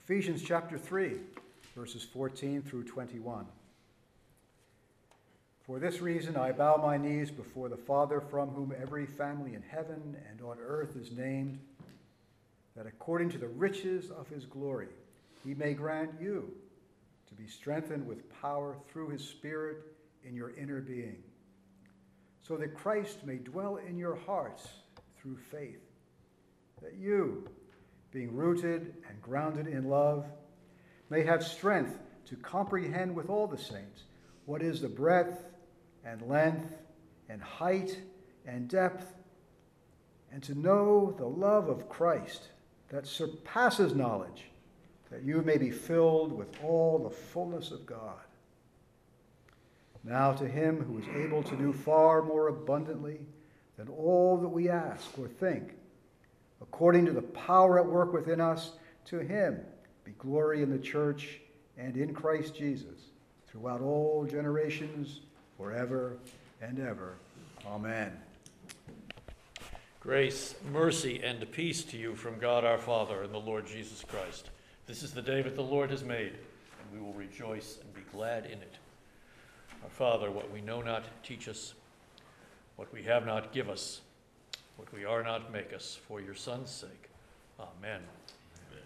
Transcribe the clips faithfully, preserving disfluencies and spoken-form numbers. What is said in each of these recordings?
Ephesians chapter three, verses fourteen through twenty-one. For this reason I bow my knees before the Father, from whom every family in heaven and on earth is named, that according to the riches of his glory he may grant you to be strengthened with power through his Spirit in your inner being, so that Christ may dwell in your hearts through faith, that you, being rooted and grounded in love, may have strength to comprehend with all the saints what is the breadth and length and height and depth, and to know the love of Christ that surpasses knowledge, that you may be filled with all the fullness of God. Now to him who is able to do far more abundantly than all that we ask or think, according to the power at work within us, to him be glory in the church and in Christ Jesus, throughout all generations, forever and ever. Amen. Grace, mercy, and peace to you from God our Father and the Lord Jesus Christ. This is the day that the Lord has made, and we will rejoice and be glad in it. Our Father, what we know not, teach us. What we have not, give us. What we are not, make us, for your Son's sake. Amen. Amen.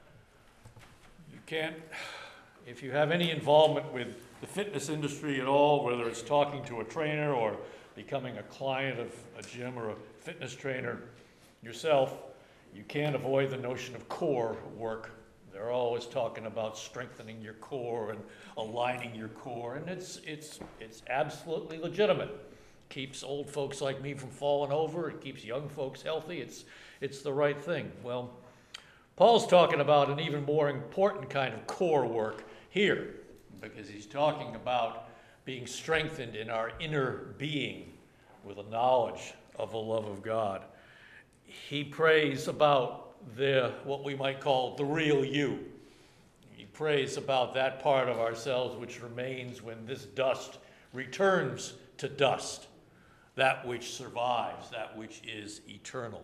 You can't, if you have any involvement with the fitness industry at all, whether it's talking to a trainer or becoming a client of a gym or a fitness trainer yourself, you can't avoid the notion of core work. They're always talking about strengthening your core and aligning your core, and it's it's it's absolutely legitimate. Keeps old folks like me from falling over. It keeps young folks healthy. It's it's the right thing. Well, Paul's talking about an even more important kind of core work here, because he's talking about being strengthened in our inner being with a knowledge of the love of God. He prays about the what we might call the real you. He prays about that part of ourselves which remains when this dust returns to dust, that which survives, that which is eternal.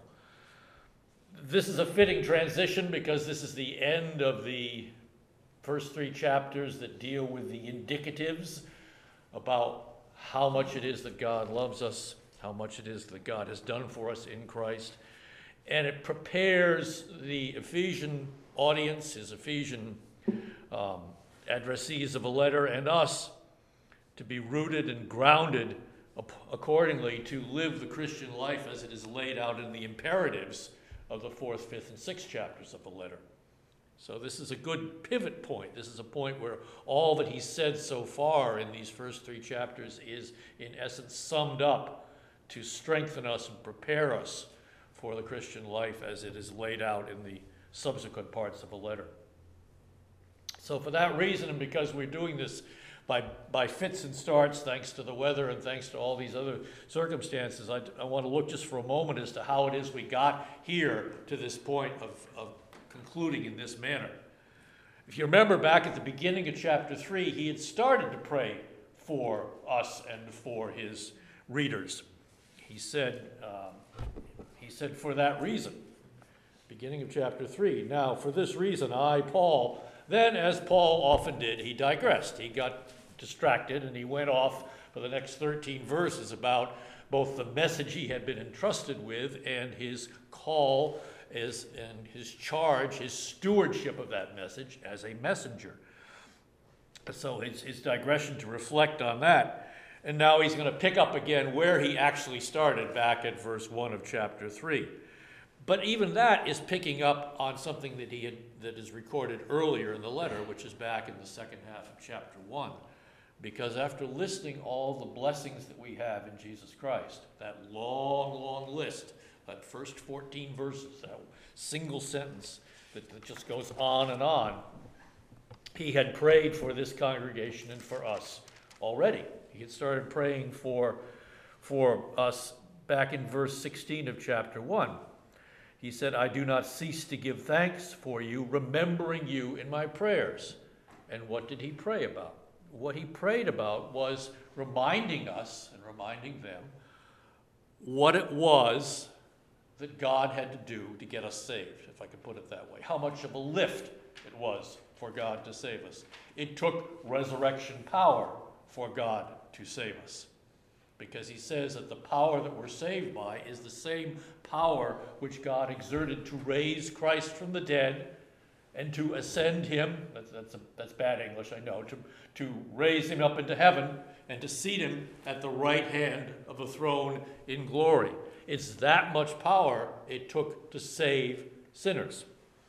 This is a fitting transition because this is the end of the first three chapters that deal with the indicatives about how much it is that God loves us, how much it is that God has done for us in Christ. And it prepares the Ephesian audience, his Ephesian um, addressees of a letter, and us to be rooted and grounded accordingly to live the Christian life as it is laid out in the imperatives of the fourth, fifth, and sixth chapters of the letter. So this is a good pivot point. This is a point where all that he's said so far in these first three chapters is, in essence, summed up to strengthen us and prepare us for the Christian life as it is laid out in the subsequent parts of the letter. So for that reason, and because we're doing this by, by fits and starts, thanks to the weather and thanks to all these other circumstances, I, I want to look just for a moment as to how it is we got here to this point of, of concluding in this manner. If you remember back at the beginning of chapter three, he had started to pray for us and for his readers. He said, um, he said, for that reason, beginning of chapter three, now for this reason I, Paul, then as Paul often did, he digressed. He got distracted and he went off for the next thirteen verses about both the message he had been entrusted with and his call is and his charge, his stewardship of that message as a messenger. So his, his digression to reflect on that. And now he's going to pick up again where he actually started back at verse one of chapter three. But even that is picking up on something that he had, that is recorded earlier in the letter, which is back in the second half of chapter one. Because after listing all the blessings that we have in Jesus Christ, that long, long list, that first fourteen verses, that single sentence that, that just goes on and on, he had prayed for this congregation and for us already. He had started praying for, for us back in verse sixteen of chapter one. He said, I do not cease to give thanks for you, remembering you in my prayers. And what did he pray about? What he prayed about was reminding us and reminding them what it was that God had to do to get us saved, if I could put it that way. How much of a lift it was for God to save us. It took resurrection power for God to save us. Because he says that the power that we're saved by is the same power which God exerted to raise Christ from the dead and to ascend him, that's, that's, a, that's bad English, I know, to, to raise him up into heaven and to seat him at the right hand of the throne in glory. It's that much power it took to save sinners.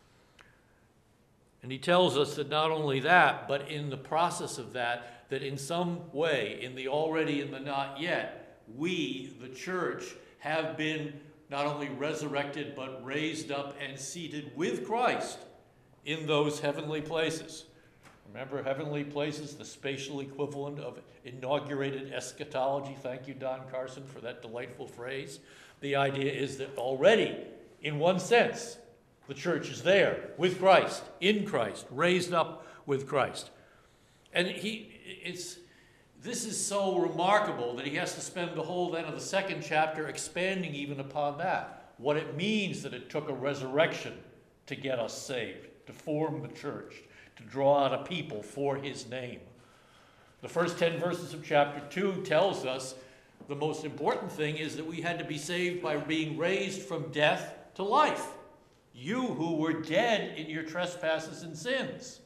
And he tells us that not only that, but in the process of that, that in some way, in the already and the not yet, we, the church, have been not only resurrected, but raised up and seated with Christ in those heavenly places. Remember, heavenly places, the spatial equivalent of inaugurated eschatology. Thank you, Don Carson, for that delightful phrase. The idea is that already, in one sense, the church is there with Christ, in Christ, raised up with Christ. And he, it's, this is so remarkable that he has to spend the whole then of the second chapter expanding even upon that. What it means that it took a resurrection to get us saved, to form the church, to draw out a people for his name. The first ten verses of chapter two tells us the most important thing is that we had to be saved by being raised from death to life. You who were dead in your trespasses and sins.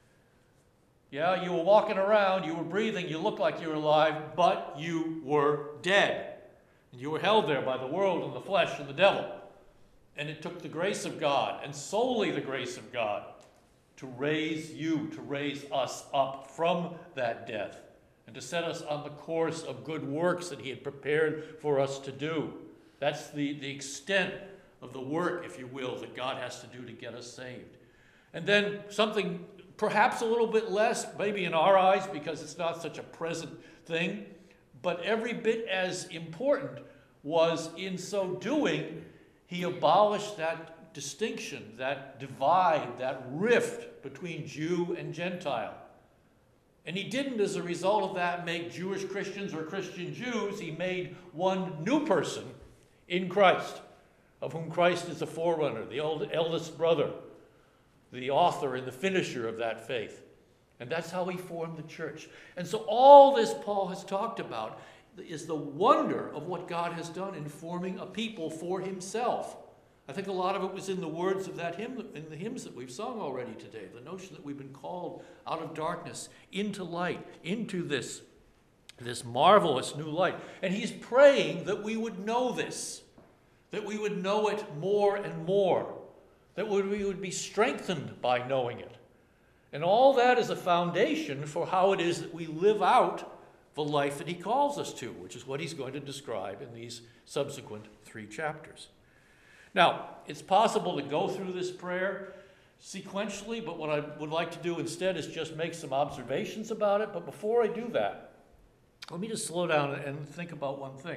Yeah, you were walking around, you were breathing, you looked like you were alive, but you were dead. And you were held there by the world and the flesh and the devil. And it took the grace of God, and solely the grace of God, to raise you, to raise us up from that death, and to set us on the course of good works that he had prepared for us to do. That's the, the extent of the work, if you will, that God has to do to get us saved. And then something perhaps a little bit less, maybe in our eyes, because it's not such a present thing, but every bit as important was in so doing, he abolished that distinction, that divide, that rift between Jew and Gentile. And he didn't, as a result of that, make Jewish Christians or Christian Jews. He made one new person in Christ, of whom Christ is the forerunner, the old, eldest brother, the author and the finisher of that faith. And that's how he formed the church. And so all this Paul has talked about is the wonder of what God has done in forming a people for himself. I think a lot of it was in the words of that hymn, in the hymns that we've sung already today, the notion that we've been called out of darkness into light, into this, this marvelous new light. And he's praying that we would know this, that we would know it more and more, that we would be strengthened by knowing it. And all that is a foundation for how it is that we live out the life that he calls us to, which is what he's going to describe in these subsequent three chapters. Now, it's possible to go through this prayer sequentially, but what I would like to do instead is just make some observations about it. But before I do that, let me just slow down and think about one thing.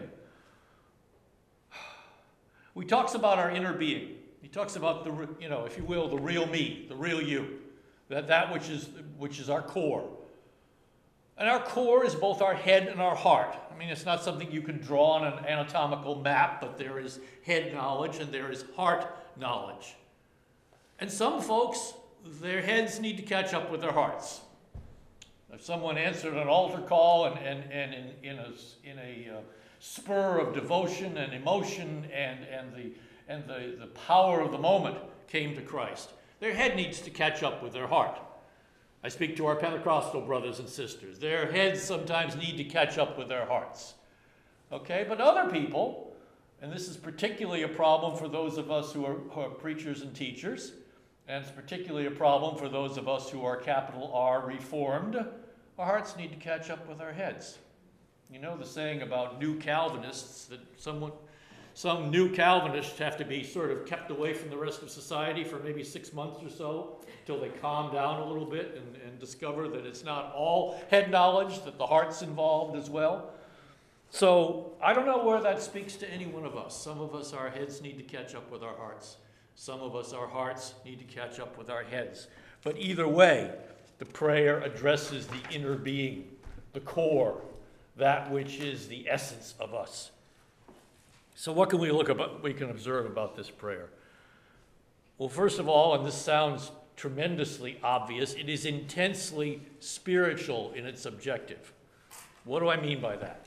He talks about our inner being. He talks about the, you know, if you will, the real me, the real you, that that which is which is our core. And our core is both our head and our heart. I mean, it's not something you can draw on an anatomical map, but there is head knowledge and there is heart knowledge. And some folks, their heads need to catch up with their hearts. If someone answered an altar call and, and, and in, in a, in a uh, spur of devotion and emotion and, and, the, and the, the power of the moment came to Christ, their head needs to catch up with their heart. I speak to our Pentecostal brothers and sisters. Their heads sometimes need to catch up with their hearts. Okay, but other people, and this is particularly a problem for those of us who are, who are preachers and teachers, and it's particularly a problem for those of us who are capital R Reformed, our hearts need to catch up with our heads. You know the saying about new Calvinists, that someone, some new Calvinists have to be sort of kept away from the rest of society for maybe six months or so, until they calm down a little bit and, and discover that it's not all head knowledge, that the heart's involved as well. So I don't know where that speaks to any one of us. Some of us, our heads need to catch up with our hearts. Some of us, our hearts need to catch up with our heads. But either way, the prayer addresses the inner being, the core, that which is the essence of us. So what can we look about, we can observe about this prayer? Well, first of all, and this sounds tremendously obvious, it is intensely spiritual in its objective. What do I mean by that?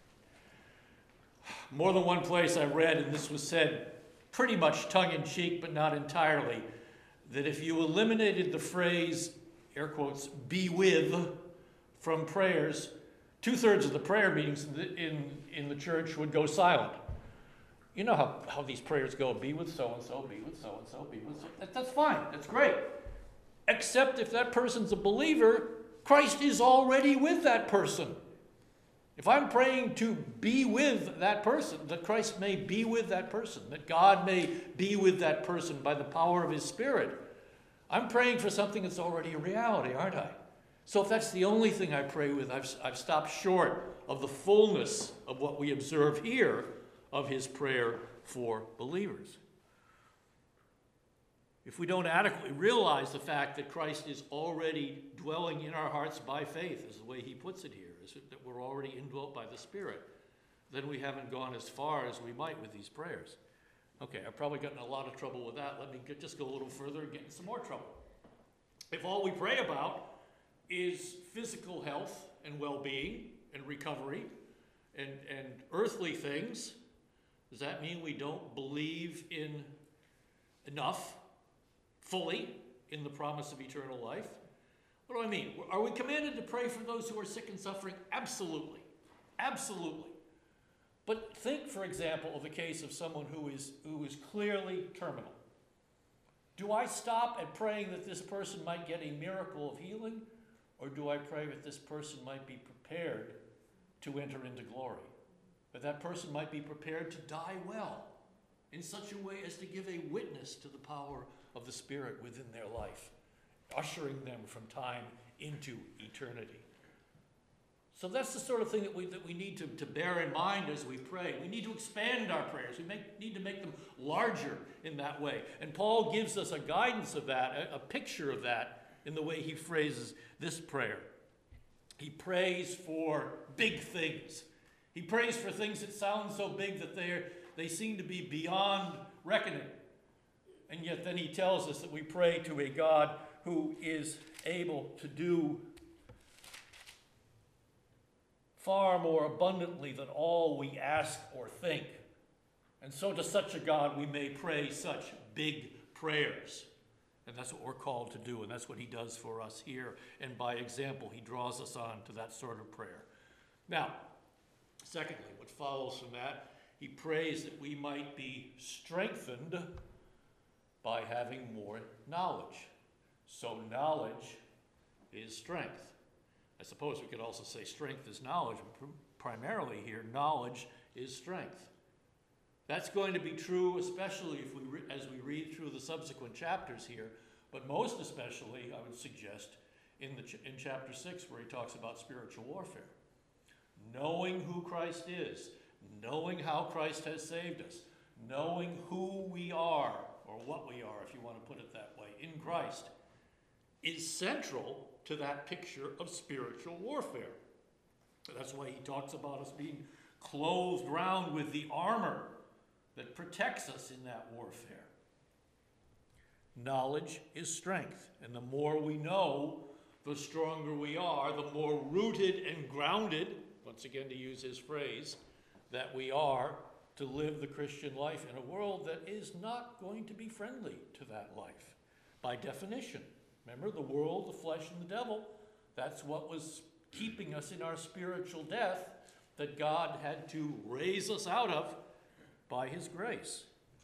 More than one place I read, and this was said pretty much tongue-in-cheek, but not entirely, that if you eliminated the phrase, air quotes, be with, from prayers, two-thirds of the prayer meetings in the, in, in the church would go silent. You know how, how these prayers go, be with so-and-so, be with so-and-so, be with so that, That's fine, that's great. Except if that person's a believer, Christ is already with that person. If I'm praying to be with that person, that Christ may be with that person, that God may be with that person by the power of his Spirit, I'm praying for something that's already a reality, aren't I? So if that's the only thing I pray with, I've, I've stopped short of the fullness of what we observe here of his prayer for believers. If we don't adequately realize the fact that Christ is already dwelling in our hearts by faith, is the way he puts it here, is that we're already indwelt by the Spirit, then we haven't gone as far as we might with these prayers. Okay, I've probably gotten a lot of trouble with that. Let me get, just go a little further and get in some more trouble. If all we pray about is physical health and well-being and recovery and, and earthly things, does that mean we don't believe in enough, fully, in the promise of eternal life? What do I mean? Are we commanded to pray for those who are sick and suffering? Absolutely. Absolutely. But think, for example, of the case of someone who is, who is clearly terminal. Do I stop at praying that this person might get a miracle of healing? Or do I pray that this person might be prepared to enter into glory? That that person might be prepared to die well in such a way as to give a witness to the power of the Spirit within their life, ushering them from time into eternity. So that's the sort of thing that we, that we need to, to bear in mind as we pray. We need to expand our prayers. We make, need to make them larger in that way. And Paul gives us a guidance of that, a, a picture of that in the way he phrases this prayer. He prays for big things. He prays for things that sound so big that they they seem to be beyond reckoning. And yet then he tells us that we pray to a God who is able to do far more abundantly than all we ask or think. And so to such a God we may pray such big prayers. And that's what we're called to do, and that's what he does for us here. And by example, he draws us on to that sort of prayer. Now, secondly, what follows from that, he prays that we might be strengthened by having more knowledge. So knowledge is strength. I suppose we could also say strength is knowledge, but primarily here, knowledge is strength. That's going to be true, especially if we re- as we read through the subsequent chapters here, but most especially, I would suggest, in, the ch- in chapter six, where he talks about spiritual warfare. Knowing who Christ is, knowing how Christ has saved us, knowing who we are, or what we are, if you want to put it that way, in Christ, is central to that picture of spiritual warfare. That's why he talks about us being clothed round with the armor that protects us in that warfare. Knowledge is strength, and the more we know, the stronger we are, the more rooted and grounded, once again to use his phrase, that we are to live the Christian life in a world that is not going to be friendly to that life, by definition. Remember, the world, the flesh, and the devil, that's what was keeping us in our spiritual death that God had to raise us out of by his grace.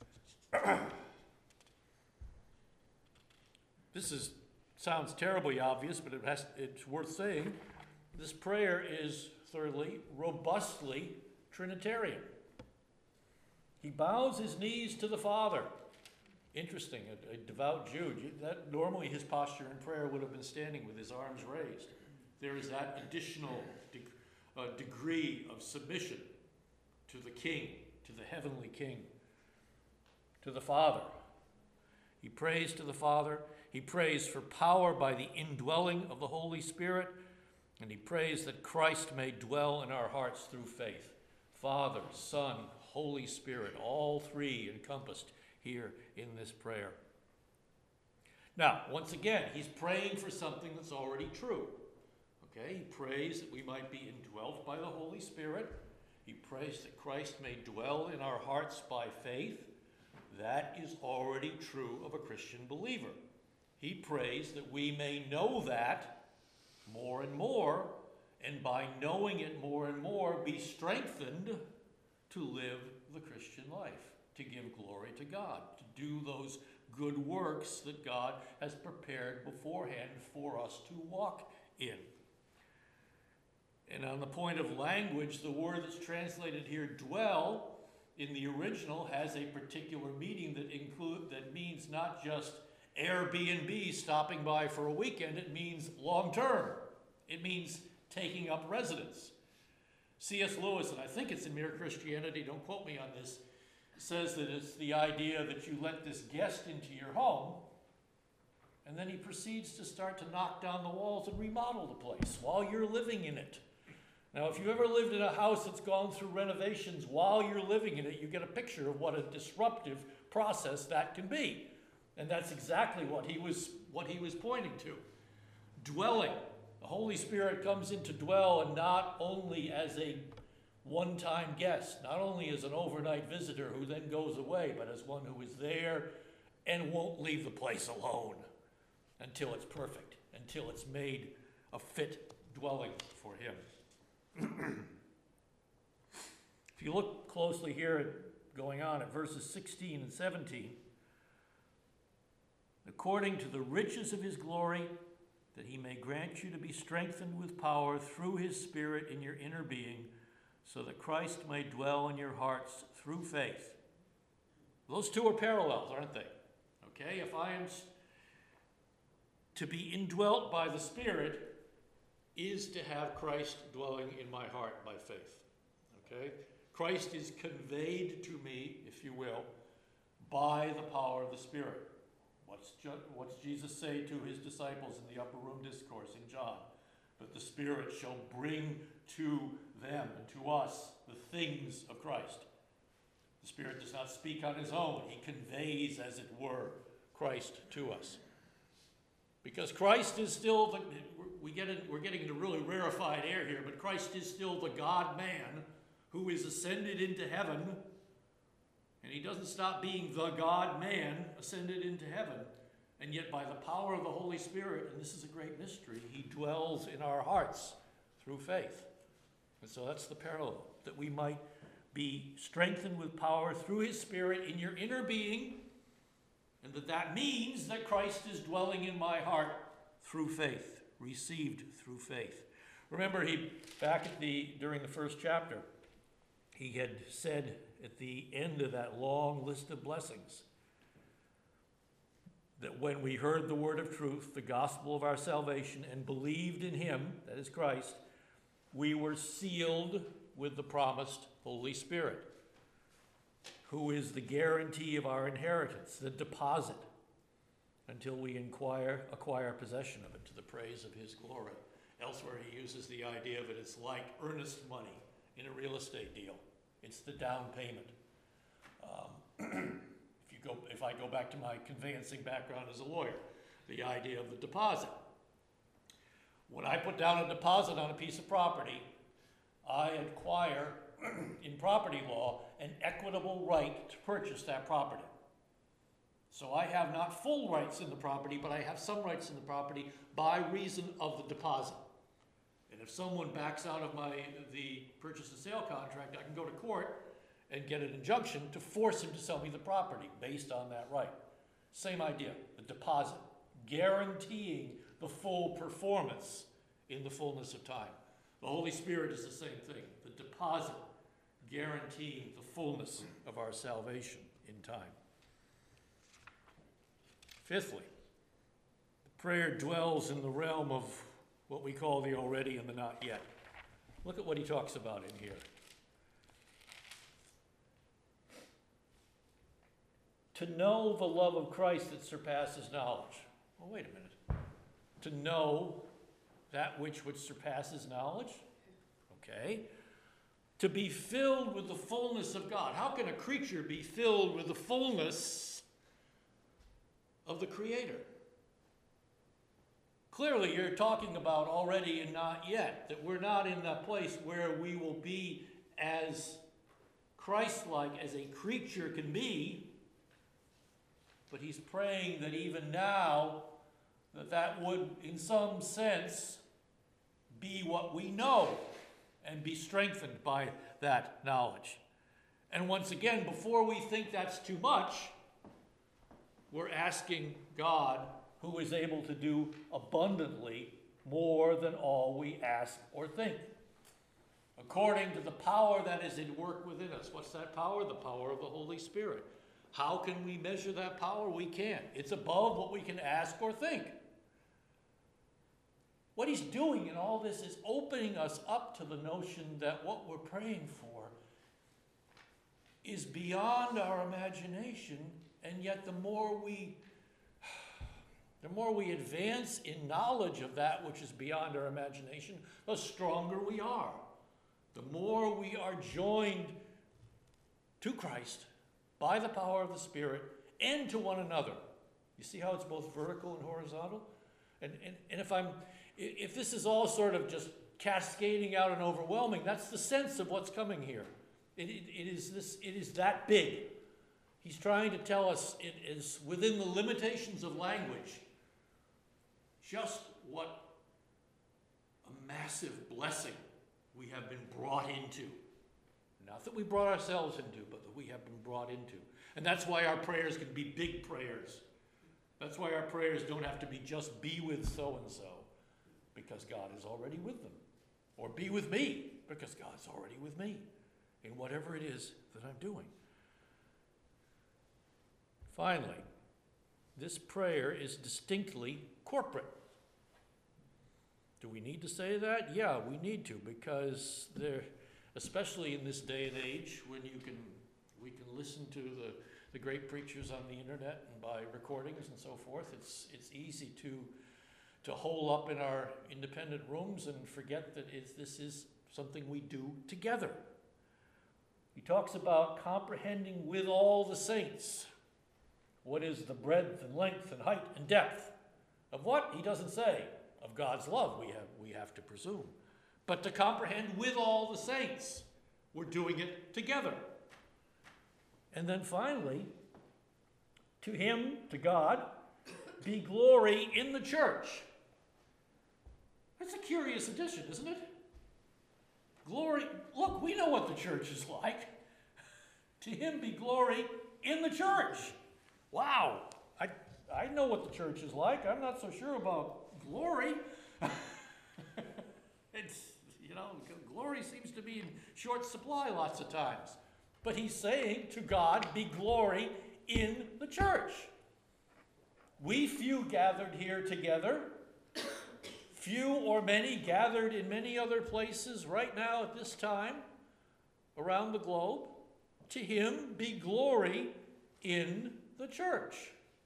This is sounds terribly obvious, but it has, it's worth saying. This prayer is, thirdly, robustly Trinitarian. He bows his knees to the Father. Interesting, a, a devout Jew, that normally his posture in prayer would have been standing with his arms raised. There is that additional de- uh, degree of submission to the King, to the heavenly King, to the Father. He prays to the Father. He prays for power by the indwelling of the Holy Spirit. And he prays that Christ may dwell in our hearts through faith. Father, Son, Holy Spirit, all three encompassed here in this prayer. Now, once again, he's praying for something that's already true. Okay, he prays that we might be indwelt by the Holy Spirit. He prays that Christ may dwell in our hearts by faith. That is already true of a Christian believer. He prays that we may know that more and more, and by knowing it more and more, be strengthened to live the Christian life, to give glory to God, to do those good works that God has prepared beforehand for us to walk in. And on the point of language, the word that's translated here, dwell, in the original has a particular meaning that include that means not just Airbnb stopping by for a weekend. It means long term. It means taking up residence. C S Lewis, and I think it's in Mere Christianity, don't quote me on this, says that it's the idea that you let this guest into your home, and then he proceeds to start to knock down the walls and remodel the place while you're living in it. Now, if you ever lived in a house that's gone through renovations while you're living in it, you get a picture of what a disruptive process that can be. And that's exactly what he was, what he was pointing to. Dwelling. The Holy Spirit comes in to dwell, and not only as a one-time guest, not only as an overnight visitor who then goes away, but as one who is there and won't leave the place alone until it's perfect, until it's made a fit dwelling for him. If you look closely here at going on at verses sixteen and seventeen, according to the riches of his glory, that he may grant you to be strengthened with power through his Spirit in your inner being, so that Christ may dwell in your hearts through faith. Those two are parallels, aren't they? Okay, if I am to be indwelt by the Spirit, is to have Christ dwelling in my heart by faith. Okay? Christ is conveyed to me, if you will, by the power of the Spirit. What's, Je- what's Jesus say to his disciples in the upper room discourse in John? But the Spirit shall bring to them and to us the things of Christ. The Spirit does not speak on his own. He conveys, as it were, Christ to us. Because Christ is still, the, we get in, we're getting into really rarefied air here, but Christ is still the God-man who is ascended into heaven, and he doesn't stop being the God-man ascended into heaven, and yet by the power of the Holy Spirit, and this is a great mystery, he dwells in our hearts through faith. And so that's the parallel, that we might be strengthened with power through his Spirit in your inner being, and that that means that Christ is dwelling in my heart through faith, received through faith. Remember, he back at the during the first chapter, he had said at the end of that long list of blessings that when we heard the word of truth, the gospel of our salvation, and believed in him, that is Christ, we were sealed with the promised Holy Spirit, who is the guarantee of our inheritance, the deposit, until we inquire, acquire possession of it to the praise of his glory. Elsewhere he uses the idea of it as like earnest money in a real estate deal. It's the down payment. Um, if you go, if I go back to my conveyancing background as a lawyer, the idea of the deposit. When I put down a deposit on a piece of property, I acquire in property law an equitable right to purchase that property. So I have not full rights in the property, but I have some rights in the property by reason of the deposit. And if someone backs out of my the purchase and sale contract, I can go to court and get an injunction to force him to sell me the property based on that right. Same idea, the deposit, guaranteeing the full performance in the fullness of time. The Holy Spirit is the same thing, the deposit guaranteeing the fullness of our salvation in time. Fifthly, the prayer dwells in the realm of what we call the already and the not yet. Look at what he talks about in here. To know the love of Christ that surpasses knowledge. Well, wait a minute. To know that which which surpasses knowledge? Okay. to be filled with the fullness of God. How can a creature be filled with the fullness of the Creator? Clearly, you're talking about already and not yet, that we're not in that place where we will be as Christ-like as a creature can be, but he's praying that even now, that that would, in some sense, be what we know and be strengthened by that knowledge. And once again, before we think that's too much, we're asking God, who is able to do abundantly more than all we ask or think, according to the power that is at work within us. What's that power? The power of the Holy Spirit. How can we measure that power? We can't. It's above what we can ask or think. What he's doing in all this is opening us up to the notion that what we're praying for is beyond our imagination, and yet the more we the more we advance in knowledge of that which is beyond our imagination, the stronger we are. The more we are joined to Christ by the power of the Spirit and to one another. You see how it's both vertical and horizontal? And, and, and if I'm If this is all sort of just cascading out and overwhelming, that's the sense of what's coming here. It, it, it is this. It is that big. He's trying to tell us it is within the limitations of language just what a massive blessing we have been brought into. Not that we brought ourselves into, but that we have been brought into. And that's why our prayers can be big prayers. That's why our prayers don't have to be just be with so-and-so, because God is already with them. Or be with me, because God's already with me in whatever it is that I'm doing. Finally, this prayer is distinctly corporate. Do we need to say that? Yeah, we need to, because there, especially in this day and age when you can, we can listen to the, the great preachers on the internet and by recordings and so forth, it's, it's easy to to hole up in our independent rooms and forget that it's, this is something we do together. He talks about comprehending with all the saints what is the breadth and length and height and depth of what? He doesn't say. Of God's love, we have, we have to presume. But to comprehend with all the saints, we're doing it together. And then finally, to him, to God, be glory in the church. That's a curious addition, isn't it? Glory, look, we know what the church is like. To him be glory in the church. Wow, I, I know what the church is like. I'm not so sure about glory. It's, you know, glory seems to be in short supply lots of times. But he's saying to God be glory in the church. We few gathered here together, few or many gathered in many other places right now at this time around the globe. To him be glory in the church.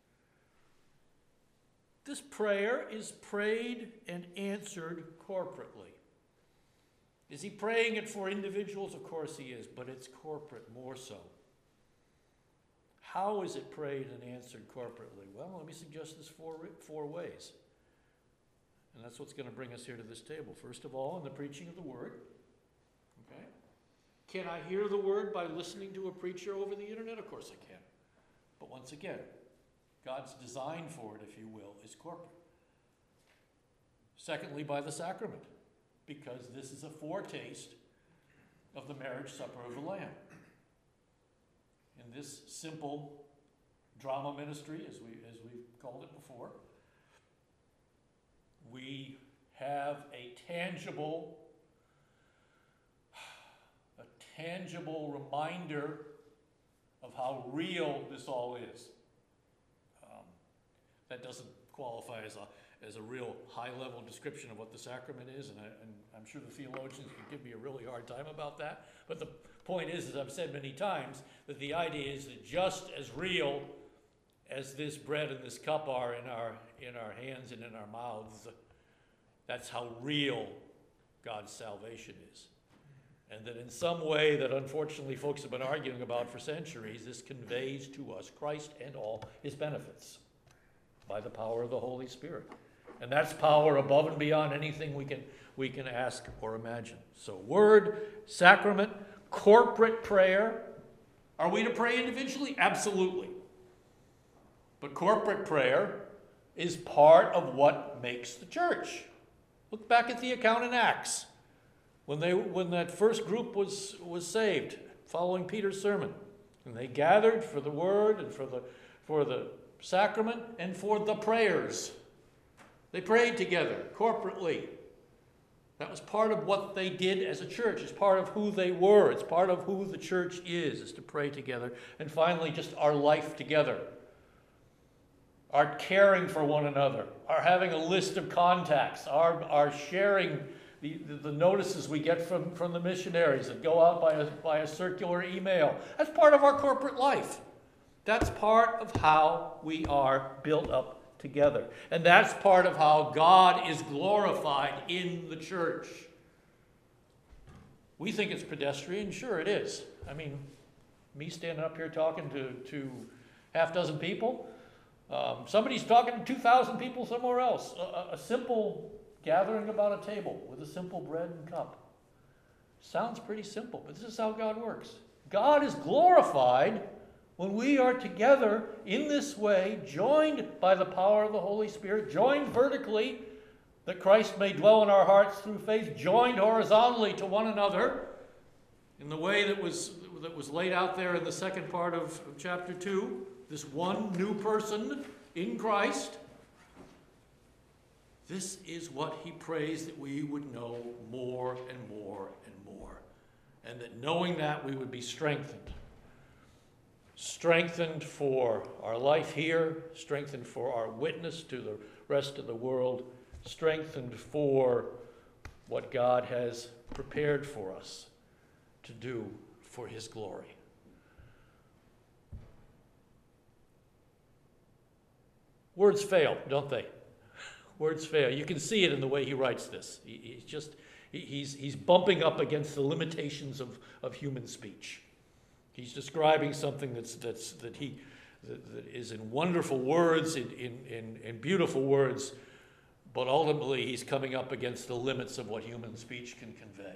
This prayer is prayed and answered corporately. Is he praying it for individuals? Of course he is, but it's corporate more so. How is it prayed and answered corporately? Well, let me suggest this four, four ways. And that's what's going to bring us here to this table. First of all, in the preaching of the word. Okay? Can I hear the word by listening to a preacher over the internet? Of course I can. But once again, God's design for it, if you will, is corporate. Secondly, by the sacrament, because this is a foretaste of the marriage supper of the Lamb. In this simple drama ministry, as we as we've called it before, we have a tangible, a tangible reminder of how real this all is. Um, that doesn't qualify as a as a real high-level description of what the sacrament is, and, I, and I'm sure the theologians can give me a really hard time about that. But the point is, as I've said many times, that the idea is that just as real as this bread and this cup are in our in our hands and in our mouths, that's how real God's salvation is. And that in some way that unfortunately folks have been arguing about for centuries, this conveys to us Christ and all his benefits by the power of the Holy Spirit. And that's power above and beyond anything we can, we can ask or imagine. So word, sacrament, corporate prayer. Are we to pray individually? Absolutely. But corporate prayer is part of what makes the church. Look back at the account in Acts. When, they, when that first group was, was saved, following Peter's sermon, and they gathered for the word and for the, for the sacrament and for the prayers. They prayed together, corporately. That was part of what they did as a church. It's part of who they were. It's part of who the church is, is to pray together. And finally, just our life together. Our caring for one another. Our having a list of contacts. Our, our sharing The, the, the notices we get from, from the missionaries that go out by a, by a circular email. That's part of our corporate life. That's part of how we are built up together. And that's part of how God is glorified in the church. We think it's pedestrian. Sure it is. I mean, me standing up here talking to, to half dozen people. Um, somebody's talking to two thousand people somewhere else. A, a simple gathering about a table with a simple bread and cup. Sounds pretty simple, but this is how God works. God is glorified when we are together in this way, joined by the power of the Holy Spirit, joined vertically, that Christ may dwell in our hearts through faith, joined horizontally to one another, in the way that was, that was laid out there in the second part of, of chapter two, this one new person in Christ. This is what he prays that we would know more and more and more. And that knowing that, we would be strengthened. Strengthened for our life here, strengthened for our witness to the rest of the world, strengthened for what God has prepared for us to do for his glory. Words fail, don't they? Words fail. You can see it in the way he writes this. He, he's just, he, he's, he's bumping up against the limitations of, of human speech. He's describing something that's, that's, that, he, that, that is in wonderful words, in, in, in, in beautiful words, but ultimately he's coming up against the limits of what human speech can convey.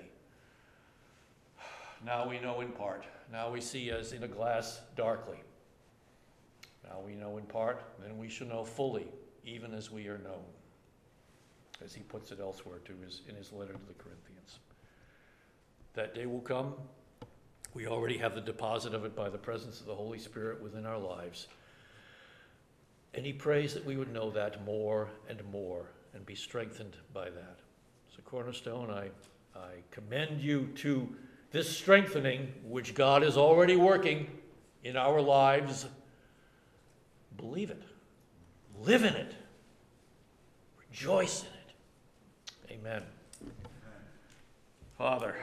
Now we know in part. Now we see as in a glass darkly. Now we know in part, then we shall know fully, even as we are known, as he puts it elsewhere to his, in his letter to the Corinthians. That day will come. We already have the deposit of it by the presence of the Holy Spirit within our lives. And he prays that we would know that more and more and be strengthened by that. So Cornerstone, I, I commend you to this strengthening which God is already working in our lives. Believe it. Live in it. Rejoice in it. Amen. Amen. Father,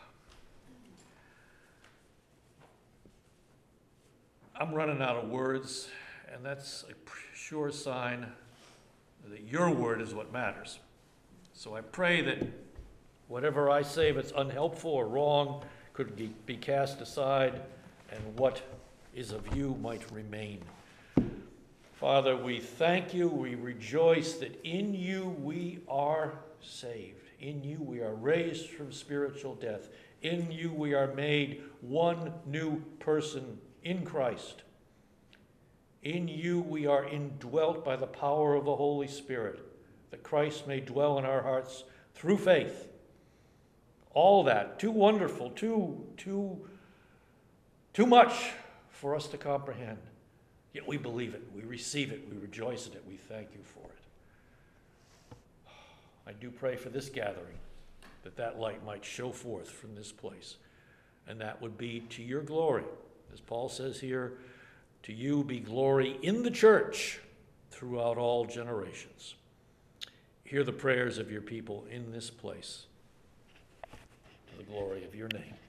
I'm running out of words, and that's a sure sign that your word is what matters. So I pray that whatever I say that's unhelpful or wrong could be cast aside, and what is of you might remain. Father, we thank you, we rejoice that in you we are saved. In you we are raised from spiritual death. In you we are made one new person in Christ. In you we are indwelt by the power of the Holy Spirit, that Christ may dwell in our hearts through faith. All that, too wonderful, too, too, too much for us to comprehend. Yet we believe it, we receive it, we rejoice in it, we thank you for it. I do pray for this gathering, that that light might show forth from this place, and that would be to your glory. As Paul says here, to you be glory in the church throughout all generations. Hear the prayers of your people in this place, to the glory of your name.